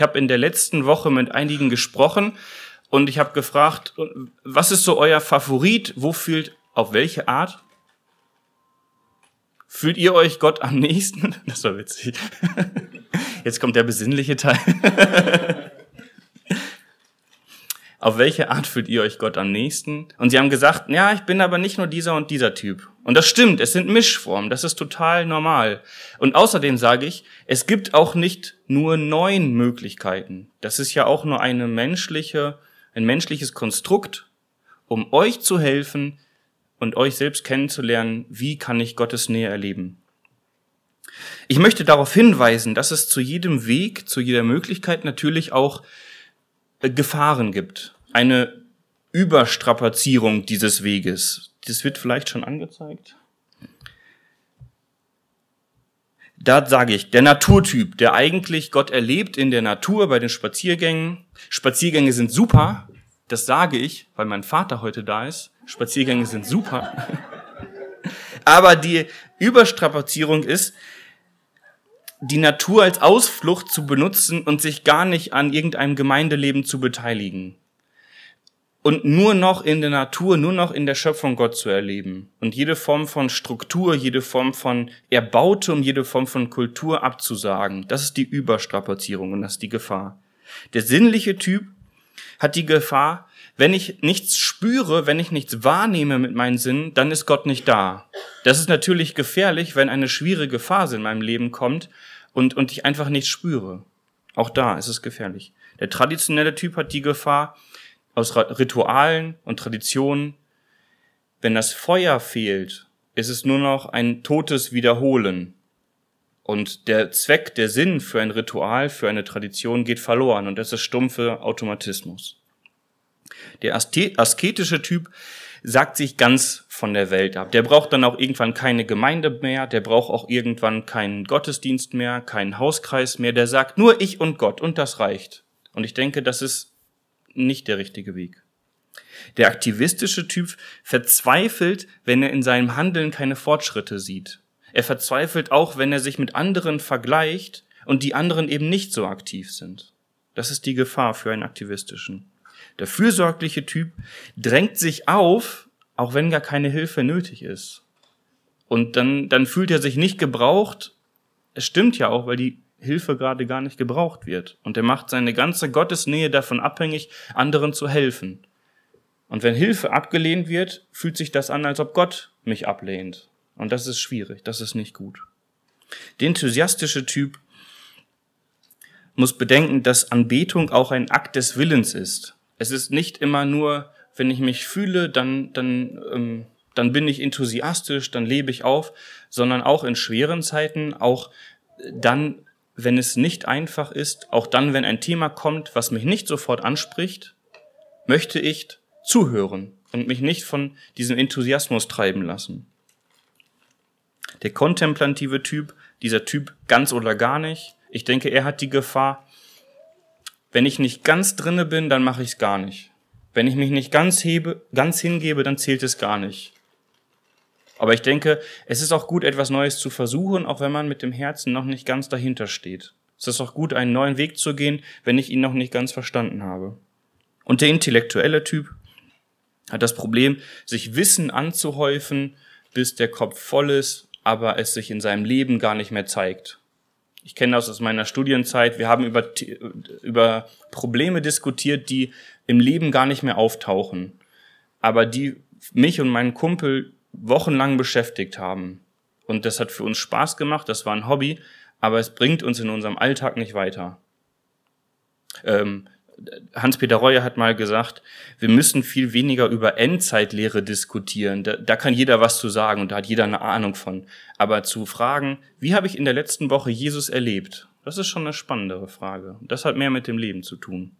Ich habe in der letzten Woche mit einigen gesprochen und ich habe gefragt, was ist so euer Favorit? Auf welche Art fühlt ihr euch Gott am nächsten? Das war witzig. Jetzt kommt der besinnliche Teil. Auf welche Art fühlt ihr euch Gott am nächsten? Und sie haben gesagt, ja, ich bin aber nicht nur dieser und dieser Typ. Und das stimmt, es sind Mischformen, das ist total normal. Und außerdem sage ich, es gibt auch nicht nur 9 Möglichkeiten. Das ist ja auch nur ein menschliches Konstrukt, um euch zu helfen und euch selbst kennenzulernen, wie kann ich Gottes Nähe erleben. Ich möchte darauf hinweisen, dass es zu jedem Weg, zu jeder Möglichkeit natürlich auch Gefahren gibt. Eine Überstrapazierung dieses Weges. Das wird vielleicht schon angezeigt. Da sage ich, der Naturtyp, der eigentlich Gott erlebt in der Natur bei den Spaziergängen. Spaziergänge sind super, das sage ich, weil mein Vater heute da ist. Spaziergänge sind super. Aber die Überstrapazierung ist, die Natur als Ausflucht zu benutzen und sich gar nicht an irgendeinem Gemeindeleben zu beteiligen. Und nur noch in der Natur, nur noch in der Schöpfung Gott zu erleben. Und jede Form von Struktur, jede Form von Erbautem, jede Form von Kultur abzusagen. Das ist die Überstrapazierung und das ist die Gefahr. Der sinnliche Typ hat die Gefahr, wenn ich nichts spüre, wenn ich nichts wahrnehme mit meinen Sinnen, dann ist Gott nicht da. Das ist natürlich gefährlich, wenn eine schwierige Phase in meinem Leben kommt und ich einfach nichts spüre. Auch da ist es gefährlich. Der traditionelle Typ hat die Gefahr aus Ritualen und Traditionen. Wenn das Feuer fehlt, ist es nur noch ein totes Wiederholen. Und der Zweck, der Sinn für ein Ritual, für eine Tradition geht verloren und das ist stumpfe Automatismus. Der asketische Typ sagt sich ganz von der Welt ab. Der braucht dann auch irgendwann keine Gemeinde mehr, der braucht auch irgendwann keinen Gottesdienst mehr, keinen Hauskreis mehr. Der sagt nur ich und Gott und das reicht. Und ich denke, das ist nicht der richtige Weg. Der aktivistische Typ verzweifelt, wenn er in seinem Handeln keine Fortschritte sieht. Er verzweifelt auch, wenn er sich mit anderen vergleicht und die anderen eben nicht so aktiv sind. Das ist die Gefahr für einen aktivistischen. Der fürsorgliche Typ drängt sich auf, auch wenn gar keine Hilfe nötig ist. Und dann fühlt er sich nicht gebraucht. Es stimmt ja auch, weil die Hilfe gerade gar nicht gebraucht wird. Und er macht seine ganze Gottesnähe davon abhängig, anderen zu helfen. Und wenn Hilfe abgelehnt wird, fühlt sich das an, als ob Gott mich ablehnt. Und das ist schwierig, das ist nicht gut. Der enthusiastische Typ muss bedenken, dass Anbetung auch ein Akt des Willens ist. Es ist nicht immer nur, wenn ich mich fühle, dann bin ich enthusiastisch, dann lebe ich auf, sondern auch in schweren Zeiten, auch dann, wenn es nicht einfach ist, auch dann, wenn ein Thema kommt, was mich nicht sofort anspricht, möchte ich zuhören und mich nicht von diesem Enthusiasmus treiben lassen. Der kontemplative Typ, dieser Typ ganz oder gar nicht, ich denke, er hat die Gefahr, wenn ich nicht ganz drinne bin, dann mache ich es gar nicht. Wenn ich mich nicht ganz hingebe, dann zählt es gar nicht. Aber ich denke, es ist auch gut, etwas Neues zu versuchen, auch wenn man mit dem Herzen noch nicht ganz dahinter steht. Es ist auch gut, einen neuen Weg zu gehen, wenn ich ihn noch nicht ganz verstanden habe. Und der intellektuelle Typ hat das Problem, sich Wissen anzuhäufen, bis der Kopf voll ist, aber es sich in seinem Leben gar nicht mehr zeigt. Ich kenne das aus meiner Studienzeit. Wir haben über Probleme diskutiert, die im Leben gar nicht mehr auftauchen, aber die mich und meinen Kumpel wochenlang beschäftigt haben. Und das hat für uns Spaß gemacht, das war ein Hobby, aber es bringt uns in unserem Alltag nicht weiter. Hans-Peter Reuer hat mal gesagt, wir müssen viel weniger über Endzeitlehre diskutieren. Da kann jeder was zu sagen und da hat jeder eine Ahnung von. Aber zu fragen, wie habe ich in der letzten Woche Jesus erlebt? Das ist schon eine spannendere Frage. Das hat mehr mit dem Leben zu tun.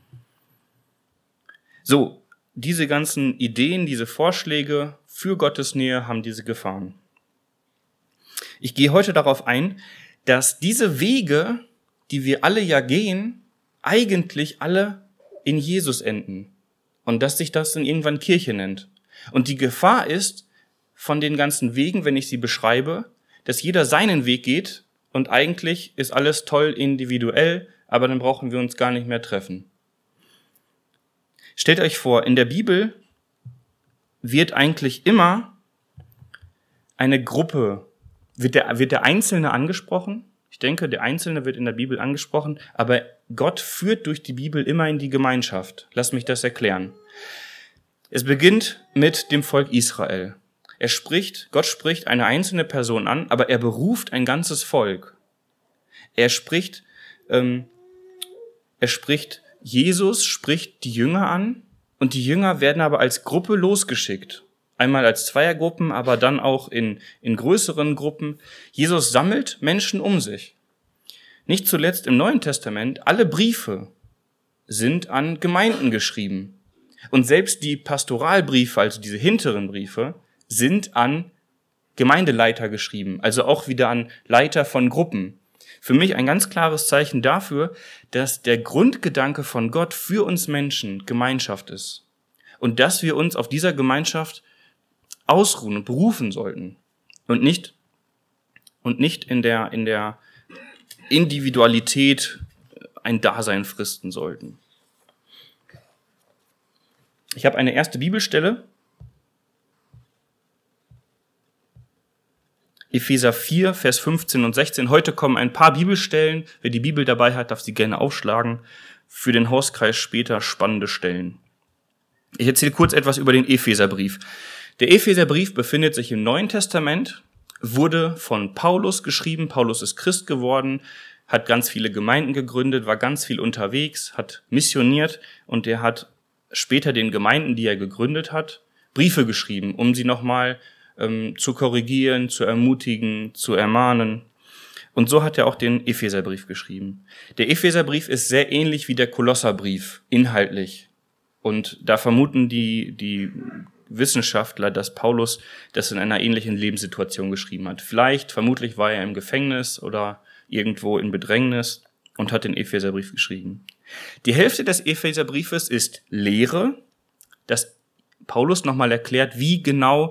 So, diese ganzen Ideen, diese Vorschläge für Gottes Nähe haben diese Gefahren. Ich gehe heute darauf ein, dass diese Wege, die wir alle ja gehen, eigentlich alle in Jesus enden und dass sich das dann irgendwann Kirche nennt. Und die Gefahr ist von den ganzen Wegen, wenn ich sie beschreibe, dass jeder seinen Weg geht und eigentlich ist alles toll individuell, aber dann brauchen wir uns gar nicht mehr treffen. Stellt euch vor, in der Bibel wird eigentlich immer eine Gruppe, wird der Einzelne angesprochen. Ich denke, der Einzelne wird in der Bibel angesprochen, aber Gott führt durch die Bibel immer in die Gemeinschaft. Lass mich das erklären. Es beginnt mit dem Volk Israel. Gott spricht eine einzelne Person an, aber er beruft ein ganzes Volk. Jesus spricht die Jünger an und die Jünger werden aber als Gruppe losgeschickt. Einmal als Zweiergruppen, aber dann auch in größeren Gruppen. Jesus sammelt Menschen um sich. Nicht zuletzt im Neuen Testament, alle Briefe sind an Gemeinden geschrieben. Und selbst die Pastoralbriefe, also diese hinteren Briefe, sind an Gemeindeleiter geschrieben, also auch wieder an Leiter von Gruppen. Für mich ein ganz klares Zeichen dafür, dass der Grundgedanke von Gott für uns Menschen Gemeinschaft ist. Und dass wir uns auf dieser Gemeinschaft ausruhen und berufen sollten. Und nicht in der Individualität ein Dasein fristen sollten. Ich habe eine erste Bibelstelle. Epheser 4, Vers 15 und 16. Heute kommen ein paar Bibelstellen. Wer die Bibel dabei hat, darf sie gerne aufschlagen. Für den Hauskreis später spannende Stellen. Ich erzähle kurz etwas über den Epheserbrief. Der Epheserbrief befindet sich im Neuen Testament, wurde von Paulus geschrieben. Paulus ist Christ geworden, hat ganz viele Gemeinden gegründet, war ganz viel unterwegs, hat missioniert und er hat später den Gemeinden, die er gegründet hat, Briefe geschrieben, um sie nochmal zu korrigieren, zu ermutigen, zu ermahnen. Und so hat er auch den Epheserbrief geschrieben. Der Epheserbrief ist sehr ähnlich wie der Kolosserbrief, inhaltlich. Und da vermuten die Wissenschaftler, dass Paulus das in einer ähnlichen Lebenssituation geschrieben hat. Vermutlich war er im Gefängnis oder irgendwo in Bedrängnis und hat den Epheserbrief geschrieben. Die Hälfte des Epheserbriefes ist Lehre, dass Paulus nochmal erklärt, wie genau,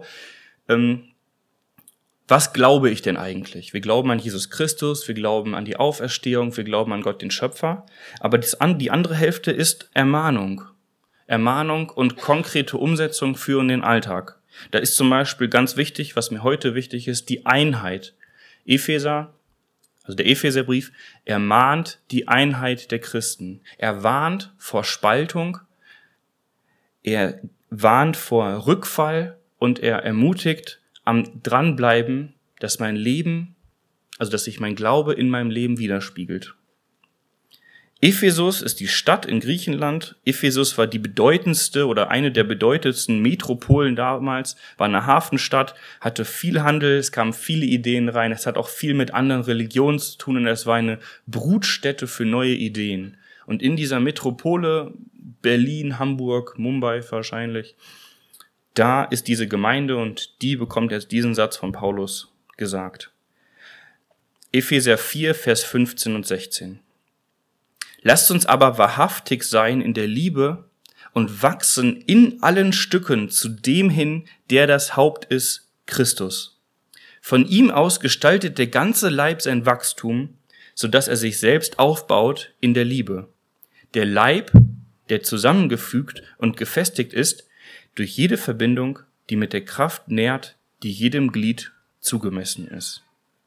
was glaube ich denn eigentlich? Wir glauben an Jesus Christus, wir glauben an die Auferstehung, wir glauben an Gott, den Schöpfer. Aber die andere Hälfte ist Ermahnung. Ermahnung und konkrete Umsetzung für in den Alltag. Da ist zum Beispiel ganz wichtig, was mir heute wichtig ist, die Einheit. Der Epheserbrief, ermahnt die Einheit der Christen. Er warnt vor Spaltung, er warnt vor Rückfall und er ermutigt am Dranbleiben, dass sich mein Glaube in meinem Leben widerspiegelt. Ephesus ist die Stadt in Griechenland. Ephesus war die bedeutendste oder eine der bedeutendsten Metropolen damals, war eine Hafenstadt, hatte viel Handel, es kamen viele Ideen rein, es hat auch viel mit anderen Religionen zu tun und es war eine Brutstätte für neue Ideen. Und in dieser Metropole, Berlin, Hamburg, Mumbai wahrscheinlich, da ist diese Gemeinde und die bekommt jetzt diesen Satz von Paulus gesagt. Epheser 4, Vers 15 und 16. Lasst uns aber wahrhaftig sein in der Liebe und wachsen in allen Stücken zu dem hin, der das Haupt ist, Christus. Von ihm aus gestaltet der ganze Leib sein Wachstum, sodass er sich selbst aufbaut in der Liebe. Der Leib, der zusammengefügt und gefestigt ist, durch jede Verbindung, die mit der Kraft nährt, die jedem Glied zugemessen ist.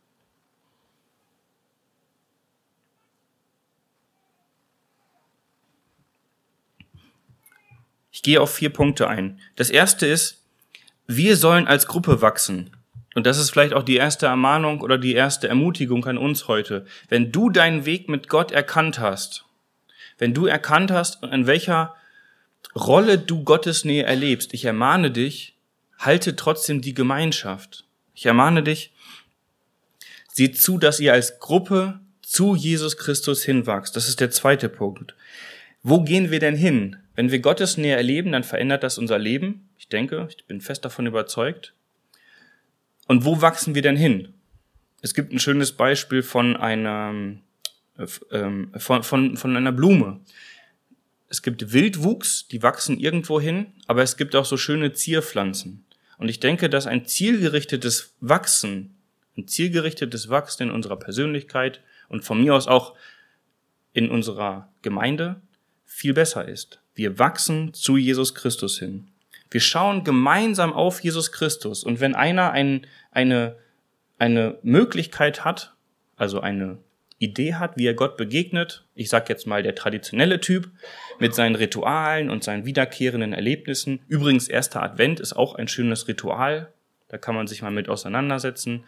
Ich gehe auf 4 Punkte ein. Das erste ist, wir sollen als Gruppe wachsen. Und das ist vielleicht auch die erste Ermahnung oder die erste Ermutigung an uns heute. Wenn du deinen Weg mit Gott erkannt hast, wenn du erkannt hast, in welcher Rolle du Gottes Nähe erlebst, ich ermahne dich, halte trotzdem die Gemeinschaft. Ich ermahne dich, sieh zu, dass ihr als Gruppe zu Jesus Christus hinwachst. Das ist der zweite Punkt. Wo gehen wir denn hin? Wenn wir Gottes Nähe erleben, dann verändert das unser Leben. Ich bin fest davon überzeugt. Und wo wachsen wir denn hin? Es gibt ein schönes Beispiel von einer Blume. Es gibt Wildwuchs, die wachsen irgendwo hin, aber es gibt auch so schöne Zierpflanzen. Und ich denke, dass ein zielgerichtetes Wachsen in unserer Persönlichkeit und von mir aus auch in unserer Gemeinde viel besser ist. Wir wachsen zu Jesus Christus hin. Wir schauen gemeinsam auf Jesus Christus. Und wenn einer eine Möglichkeit hat, also eine Idee hat, wie er Gott begegnet, ich sage jetzt mal der traditionelle Typ, mit seinen Ritualen und seinen wiederkehrenden Erlebnissen. Übrigens, erster Advent ist auch ein schönes Ritual. Da kann man sich mal mit auseinandersetzen.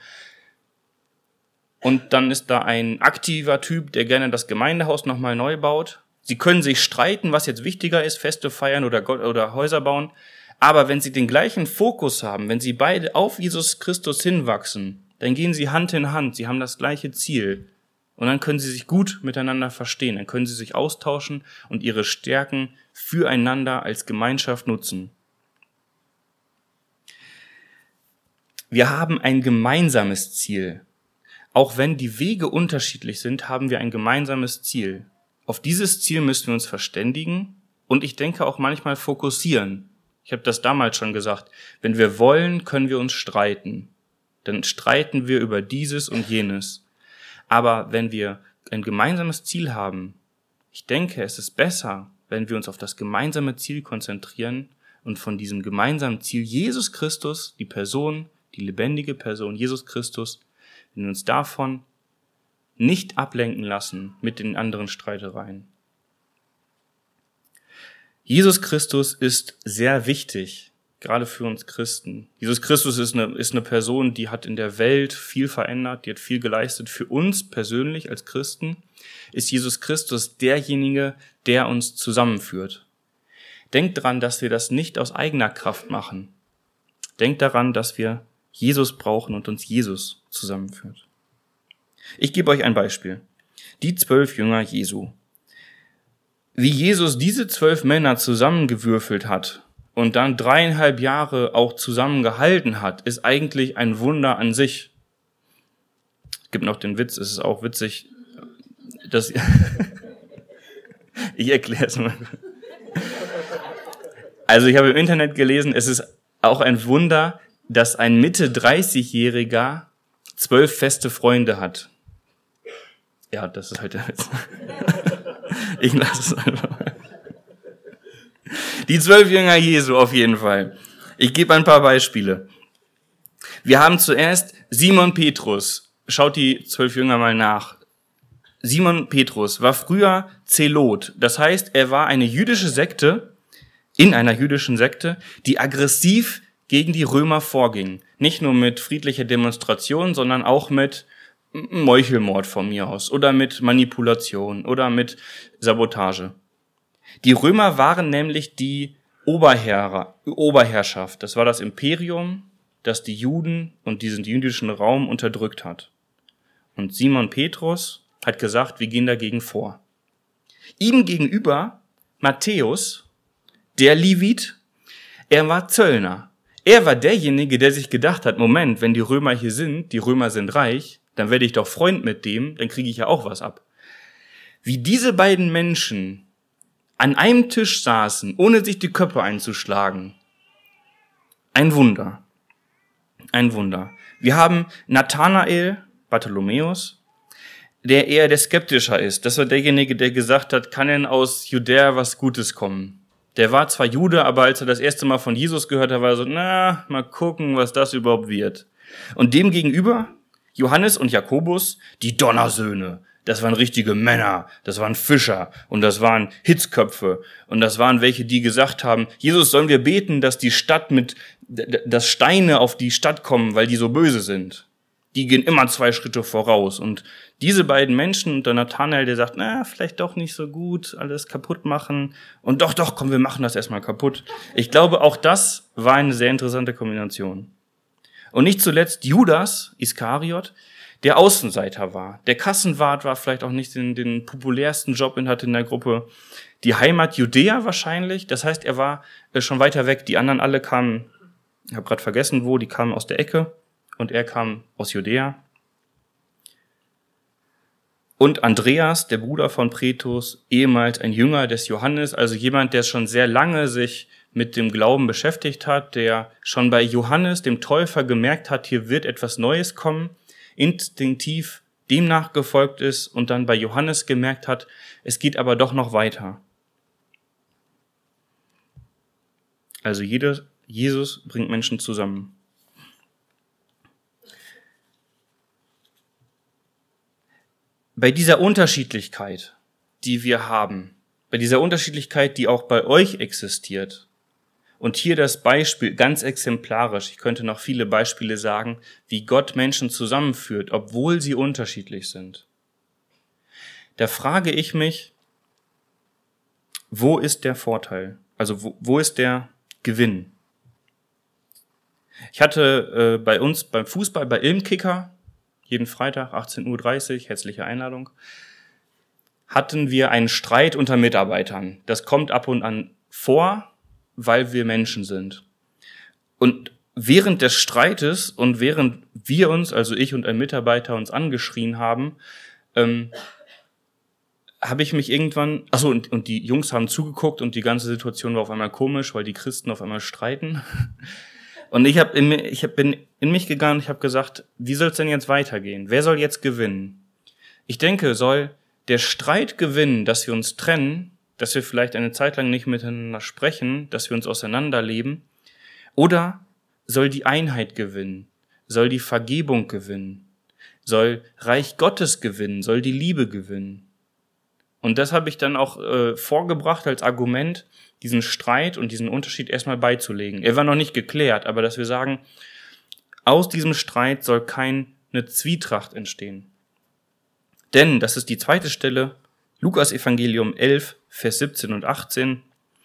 Und dann ist da ein aktiver Typ, der gerne das Gemeindehaus nochmal neu baut. Sie können sich streiten, was jetzt wichtiger ist, Feste feiern oder Häuser bauen. Aber wenn sie den gleichen Fokus haben, wenn sie beide auf Jesus Christus hinwachsen, dann gehen sie Hand in Hand. Sie haben das gleiche Ziel. Und dann können sie sich gut miteinander verstehen. Dann können sie sich austauschen und ihre Stärken füreinander als Gemeinschaft nutzen. Wir haben ein gemeinsames Ziel. Auch wenn die Wege unterschiedlich sind, haben wir ein gemeinsames Ziel. Auf dieses Ziel müssen wir uns verständigen und ich denke auch manchmal fokussieren. Ich habe das damals schon gesagt. Wenn wir wollen, können wir uns streiten. Dann streiten wir über dieses und jenes. Aber wenn wir ein gemeinsames Ziel haben, ich denke, es ist besser, wenn wir uns auf das gemeinsame Ziel konzentrieren und von diesem gemeinsamen Ziel Jesus Christus, die Person, die lebendige Person Jesus Christus, wenn wir uns davon nicht ablenken lassen mit den anderen Streitereien. Jesus Christus ist sehr wichtig, gerade für uns Christen. Jesus Christus ist eine Person, die hat in der Welt viel verändert, die hat viel geleistet. Für uns persönlich als Christen ist Jesus Christus derjenige, der uns zusammenführt. Denkt daran, dass wir das nicht aus eigener Kraft machen. Denkt daran, dass wir Jesus brauchen und uns Jesus zusammenführt. Ich gebe euch ein Beispiel. Die 12 Jünger Jesu. Wie Jesus diese 12 Männer zusammengewürfelt hat und dann 3,5 Jahre auch zusammengehalten hat, ist eigentlich ein Wunder an sich. Es gibt noch den Witz, es ist auch witzig, dass ich erkläre es mal. Also ich habe im Internet gelesen, es ist auch ein Wunder, dass ein Mitte-30-Jähriger 12 feste Freunde hat. Ja, das ist halt der Witz. Ich lasse es einfach mal. Die 12 Jünger Jesu auf jeden Fall. Ich gebe ein paar Beispiele. Wir haben zuerst Simon Petrus. Schaut die 12 Jünger mal nach. Simon Petrus war früher Zelot. Das heißt, er war eine jüdische Sekte, in einer jüdischen Sekte, die aggressiv gegen die Römer vorging. Nicht nur mit friedlicher Demonstration, sondern auch mit Meuchelmord von mir aus oder mit Manipulation oder mit Sabotage. Die Römer waren nämlich die Oberherrschaft. Das war das Imperium, das die Juden und diesen jüdischen Raum unterdrückt hat. Und Simon Petrus hat gesagt, wir gehen dagegen vor. Ihm gegenüber Matthäus, der Levit, er war Zöllner. Er war derjenige, der sich gedacht hat, Moment, wenn die Römer hier sind, die Römer sind reich, dann werde ich doch Freund mit dem, dann kriege ich ja auch was ab. Wie diese beiden Menschen an einem Tisch saßen, ohne sich die Köpfe einzuschlagen. Ein Wunder. Ein Wunder. Wir haben Nathanael, Bartholomäus, der eher der Skeptischer ist. Das war derjenige, der gesagt hat, kann denn aus Judäa was Gutes kommen? Der war zwar Jude, aber als er das erste Mal von Jesus gehört hat, war er so, mal gucken, was das überhaupt wird. Und dem gegenüber Johannes und Jakobus, die Donnersöhne. Das waren richtige Männer, das waren Fischer und das waren Hitzköpfe und das waren welche, die gesagt haben, Jesus, sollen wir beten, dass dass Steine auf die Stadt kommen, weil die so böse sind. Die gehen immer 2 Schritte voraus. Und diese beiden Menschen und der Nathanael, der sagt, vielleicht doch nicht so gut, alles kaputt machen. Und doch, komm, wir machen das erstmal kaputt. Ich glaube, auch das war eine sehr interessante Kombination. Und nicht zuletzt Judas Iskariot, der Außenseiter war. Der Kassenwart war vielleicht auch nicht den populärsten Job hatte in der Gruppe. Die Heimat Judäa wahrscheinlich. Das heißt, er war schon weiter weg. Die anderen alle kamen, ich habe gerade vergessen wo, die kamen aus der Ecke. Und er kam aus Judäa. Und Andreas, der Bruder von Petrus, ehemals ein Jünger des Johannes, also jemand, der schon sehr lange sich mit dem Glauben beschäftigt hat, der schon bei Johannes, dem Täufer, gemerkt hat, hier wird etwas Neues kommen, instinktiv dem nachgefolgt ist und dann bei Johannes gemerkt hat, es geht aber doch noch weiter. Also Jesus bringt Menschen zusammen. Bei dieser Unterschiedlichkeit, die wir haben, bei dieser Unterschiedlichkeit, die auch bei euch existiert, und hier das Beispiel ganz exemplarisch, ich könnte noch viele Beispiele sagen, wie Gott Menschen zusammenführt, obwohl sie unterschiedlich sind. Da frage ich mich, wo ist der Vorteil? Also wo ist der Gewinn? Ich hatte bei uns beim Fußball, bei Ilmkicker, jeden Freitag 18:30 Uhr, herzliche Einladung, hatten wir einen Streit unter Mitarbeitern. Das kommt ab und an vor, weil wir Menschen sind. Und während des Streites und während wir uns, also ich und ein Mitarbeiter, uns angeschrien haben, habe ich mich irgendwann, und die Jungs haben zugeguckt und die ganze Situation war auf einmal komisch, weil die Christen auf einmal streiten. Und ich bin in mich gegangen und ich habe gesagt, wie soll es denn jetzt weitergehen? Wer soll jetzt gewinnen? Ich denke, soll der Streit gewinnen, dass wir uns trennen, dass wir vielleicht eine Zeit lang nicht miteinander sprechen, dass wir uns auseinanderleben? Oder soll die Einheit gewinnen? Soll die Vergebung gewinnen? Soll Reich Gottes gewinnen? Soll die Liebe gewinnen? Und das habe ich dann auch vorgebracht als Argument, diesen Streit und diesen Unterschied erstmal beizulegen. Er war noch nicht geklärt, aber dass wir sagen, aus diesem Streit soll keine Zwietracht entstehen. Denn, das ist die zweite Stelle, Lukas Evangelium 11, Vers 17 und 18.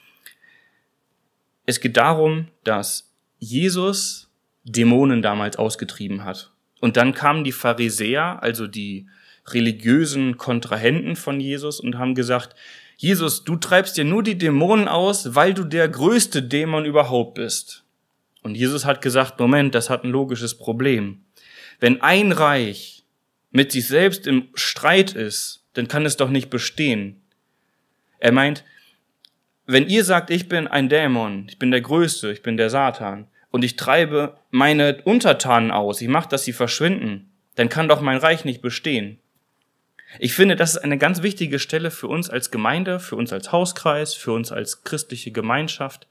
Es geht darum, dass Jesus Dämonen damals ausgetrieben hat. Und dann kamen die Pharisäer, also die religiösen Kontrahenten von Jesus, und haben gesagt, Jesus, du treibst dir nur die Dämonen aus, weil du der größte Dämon überhaupt bist. Und Jesus hat gesagt, Moment, das hat ein logisches Problem. Wenn ein Reich mit sich selbst im Streit ist, dann kann es doch nicht bestehen. Er meint, wenn ihr sagt, ich bin ein Dämon, ich bin der Größte, ich bin der Satan, und ich treibe meine Untertanen aus, ich mache, dass sie verschwinden, dann kann doch mein Reich nicht bestehen. Ich finde, das ist eine ganz wichtige Stelle für uns als Gemeinde, für uns als Hauskreis, für uns als christliche Gemeinschaft.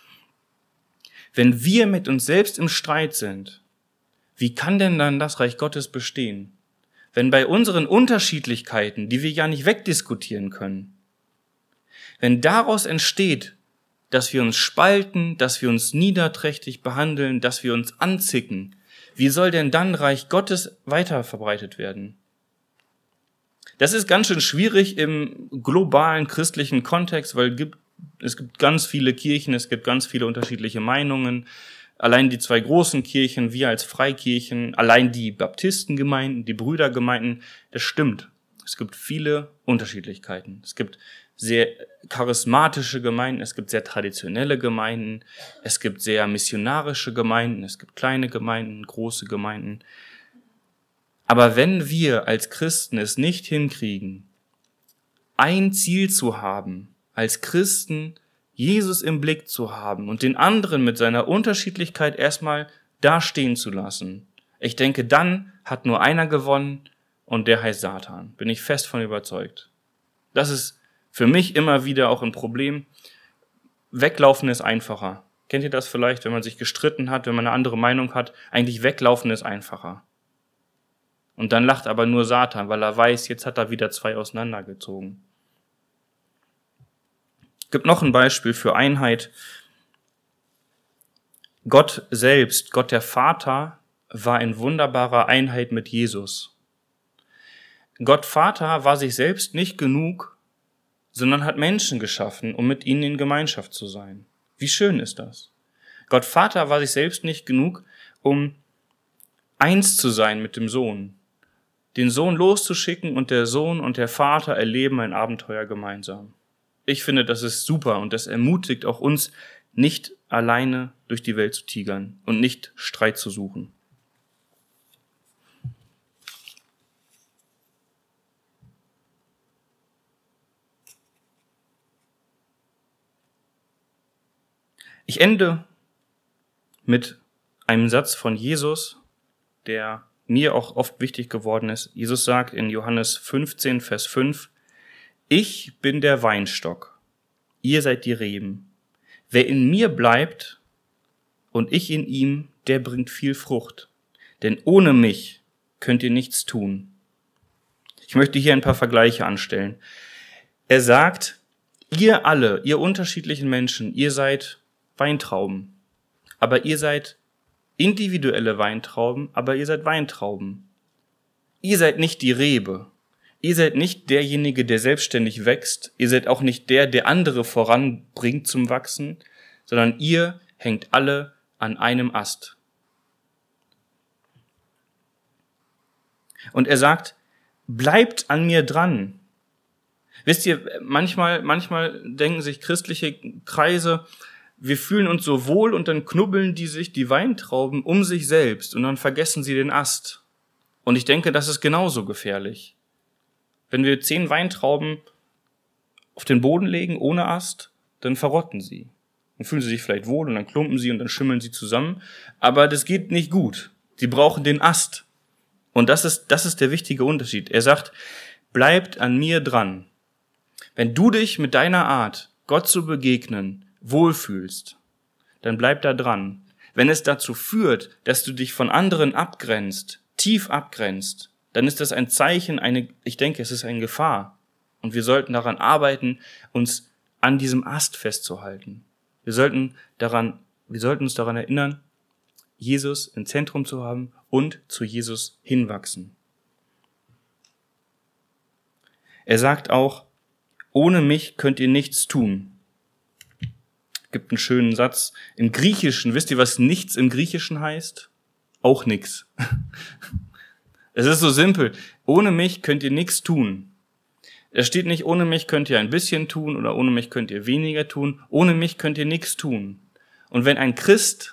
Wenn wir mit uns selbst im Streit sind, wie kann denn dann das Reich Gottes bestehen? Wenn bei unseren Unterschiedlichkeiten, die wir ja nicht wegdiskutieren können, wenn daraus entsteht, dass wir uns spalten, dass wir uns niederträchtig behandeln, dass wir uns anzicken, wie soll denn dann Reich Gottes weiter verbreitet werden? Das ist ganz schön schwierig im globalen christlichen Kontext, weil es gibt ganz viele Kirchen, es gibt ganz viele unterschiedliche Meinungen. Allein die zwei großen Kirchen, wir als Freikirchen, allein die Baptistengemeinden, die Brüdergemeinden, das stimmt. Es gibt viele Unterschiedlichkeiten. Es gibt sehr charismatische Gemeinden, es gibt sehr traditionelle Gemeinden, es gibt sehr missionarische Gemeinden, es gibt kleine Gemeinden, große Gemeinden. Aber wenn wir als Christen es nicht hinkriegen, ein Ziel zu haben, als Christen Jesus im Blick zu haben und den anderen mit seiner Unterschiedlichkeit erstmal dastehen zu lassen, ich denke, dann hat nur einer gewonnen und der heißt Satan. Bin ich fest von überzeugt. Das ist für mich immer wieder auch ein Problem. Weglaufen ist einfacher. Kennt ihr das vielleicht, wenn man sich gestritten hat, wenn man eine andere Meinung hat? Eigentlich weglaufen ist einfacher. Und dann lacht aber nur Satan, weil er weiß, jetzt hat er wieder zwei auseinandergezogen. Es gibt noch ein Beispiel für Einheit. Gott selbst, Gott der Vater, war in wunderbarer Einheit mit Jesus. Gott Vater war sich selbst nicht genug, sondern hat Menschen geschaffen, um mit ihnen in Gemeinschaft zu sein. Wie schön ist das? Gott Vater war sich selbst nicht genug, um eins zu sein mit dem Sohn. Den Sohn loszuschicken und der Sohn und der Vater erleben ein Abenteuer gemeinsam. Ich finde, das ist super und das ermutigt auch uns, nicht alleine durch die Welt zu tigern und nicht Streit zu suchen. Ich ende mit einem Satz von Jesus, der mir auch oft wichtig geworden ist. Jesus sagt in Johannes 15, Vers 5, ich bin der Weinstock, ihr seid die Reben. Wer in mir bleibt und ich in ihm, der bringt viel Frucht. Denn ohne mich könnt ihr nichts tun. Ich möchte hier ein paar Vergleiche anstellen. Er sagt, ihr alle, ihr unterschiedlichen Menschen, ihr seid Weintrauben. Aber ihr seid individuelle Weintrauben, aber ihr seid Weintrauben. Ihr seid nicht die Rebe. Ihr seid nicht derjenige, der selbstständig wächst. Ihr seid auch nicht der andere voranbringt zum Wachsen, sondern ihr hängt alle an einem Ast. Und er sagt, bleibt an mir dran. Wisst ihr, manchmal denken sich christliche Kreise, wir fühlen uns so wohl und dann knubbeln die sich die Weintrauben um sich selbst und dann vergessen sie den Ast. Und ich denke, das ist genauso gefährlich. Wenn wir 10 Weintrauben auf den Boden legen ohne Ast, dann verrotten sie. Dann fühlen sie sich vielleicht wohl und dann klumpen sie und dann schimmeln sie zusammen. Aber das geht nicht gut. Sie brauchen den Ast. Und das ist der wichtige Unterschied. Er sagt, bleibt an mir dran. Wenn du dich mit deiner Art, Gott zu begegnen, wohlfühlst, dann bleib da dran. Wenn es dazu führt, dass du dich von anderen abgrenzt, tief abgrenzt, dann ist das ein Zeichen, ich denke, es ist eine Gefahr. Und wir sollten daran arbeiten, uns an diesem Ast festzuhalten. Wir sollten uns daran erinnern, Jesus im Zentrum zu haben und zu Jesus hinwachsen. Er sagt auch, ohne mich könnt ihr nichts tun. Gibt einen schönen Satz im Griechischen. Wisst ihr, was nichts im Griechischen heißt? Auch nix. Es ist so simpel. Ohne mich könnt ihr nichts tun. Es steht nicht, ohne mich könnt ihr ein bisschen tun oder ohne mich könnt ihr weniger tun. Ohne mich könnt ihr nichts tun. Und wenn ein Christ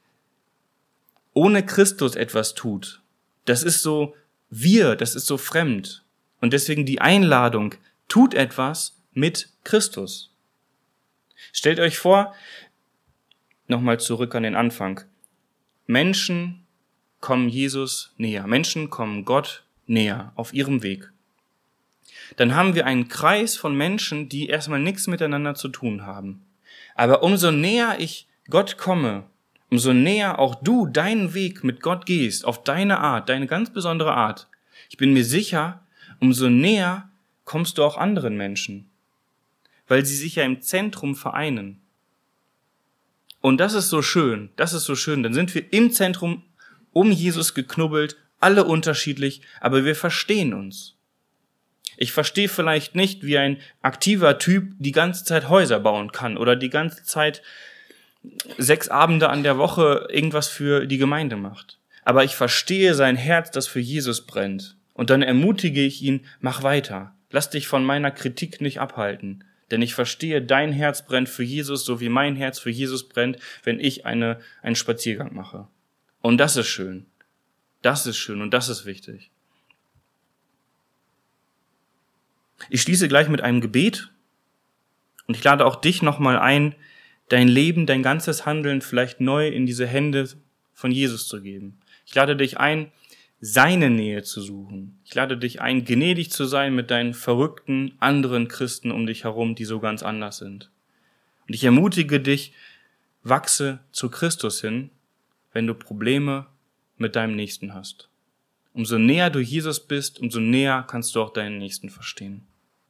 ohne Christus etwas tut, das ist so das ist so fremd. Und deswegen die Einladung, tut etwas mit Christus. Stellt euch vor, nochmal zurück an den Anfang. Menschen kommen Jesus näher. Menschen kommen Gott näher auf ihrem Weg. Dann haben wir einen Kreis von Menschen, die erstmal nichts miteinander zu tun haben. Aber umso näher ich Gott komme, umso näher auch du deinen Weg mit Gott gehst, auf deine Art, deine ganz besondere Art. Ich bin mir sicher, umso näher kommst du auch anderen Menschen, weil sie sich ja im Zentrum vereinen. Und das ist so schön, Dann sind wir im Zentrum um Jesus geknubbelt, alle unterschiedlich, aber wir verstehen uns. Ich verstehe vielleicht nicht, wie ein aktiver Typ die ganze Zeit Häuser bauen kann oder die ganze Zeit 6 Abende an der Woche irgendwas für die Gemeinde macht. Aber ich verstehe sein Herz, das für Jesus brennt. Und dann ermutige ich ihn, mach weiter. Lass dich von meiner Kritik nicht abhalten. Denn ich verstehe, dein Herz brennt für Jesus, so wie mein Herz für Jesus brennt, wenn ich einen Spaziergang mache. Und das ist schön. Das ist schön und das ist wichtig. Ich schließe gleich mit einem Gebet und ich lade auch dich nochmal ein, dein Leben, dein ganzes Handeln vielleicht neu in diese Hände von Jesus zu geben. Ich lade dich ein, seine Nähe zu suchen. Ich lade dich ein, gnädig zu sein mit deinen verrückten anderen Christen um dich herum, die so ganz anders sind. Und ich ermutige dich, wachse zu Christus hin, wenn du Probleme mit deinem Nächsten hast. Umso näher du Jesus bist, umso näher kannst du auch deinen Nächsten verstehen.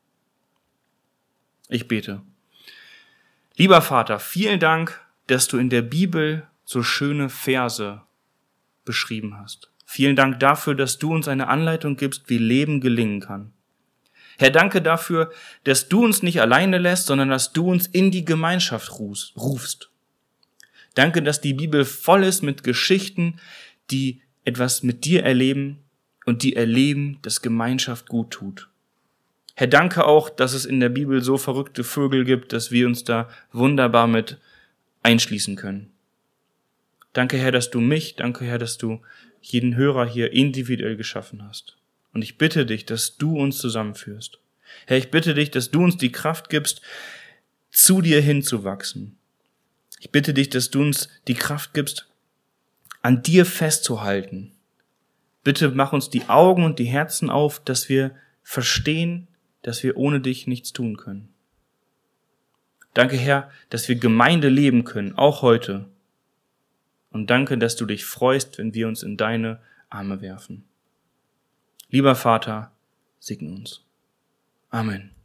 Ich bete. Lieber Vater, vielen Dank, dass du in der Bibel so schöne Verse beschrieben hast. Vielen Dank dafür, dass du uns eine Anleitung gibst, wie Leben gelingen kann. Herr, danke dafür, dass du uns nicht alleine lässt, sondern dass du uns in die Gemeinschaft rufst. Danke, dass die Bibel voll ist mit Geschichten, die etwas mit dir erleben und die erleben, dass Gemeinschaft gut tut. Herr, danke auch, dass es in der Bibel so verrückte Vögel gibt, dass wir uns da wunderbar mit einschließen können. Danke, Herr, dass du jeden Hörer hier individuell geschaffen hast. Und ich bitte dich, dass du uns zusammenführst. Herr, ich bitte dich, dass du uns die Kraft gibst, zu dir hinzuwachsen. Ich bitte dich, dass du uns die Kraft gibst, an dir festzuhalten. Bitte mach uns die Augen und die Herzen auf, dass wir verstehen, dass wir ohne dich nichts tun können. Danke, Herr, dass wir Gemeinde leben können, auch heute. Und danke, dass du dich freust, wenn wir uns in deine Arme werfen. Lieber Vater, segne uns. Amen.